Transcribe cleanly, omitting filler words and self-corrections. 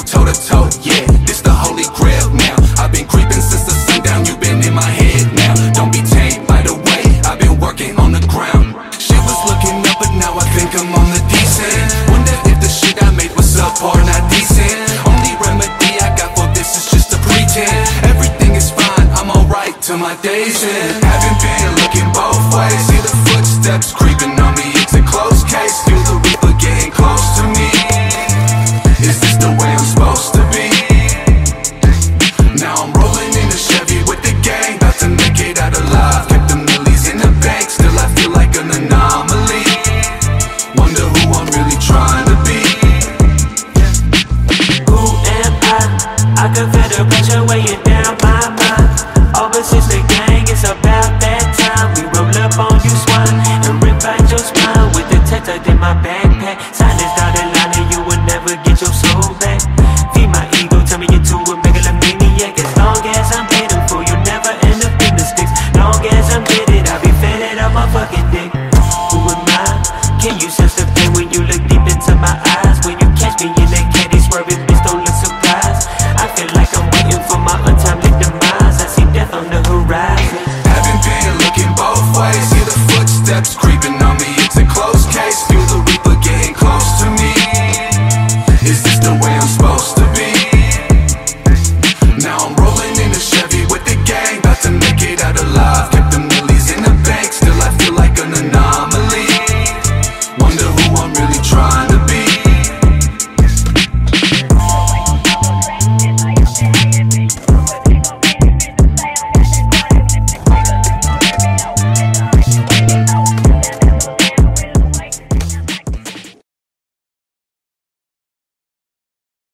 toe to toe, yeah, this the holy grail now. I've been creeping since the sundown, you been in my head now. Don't be tamed by the way, I've been working on the ground. Shit was looking up, but now I think I'm on the decent. Wonder if the shit I made was up or not decent. Only remedy I got for this is just to pretend everything is fine, I'm alright till my days end. Haven't been looking both ways, see the footsteps creep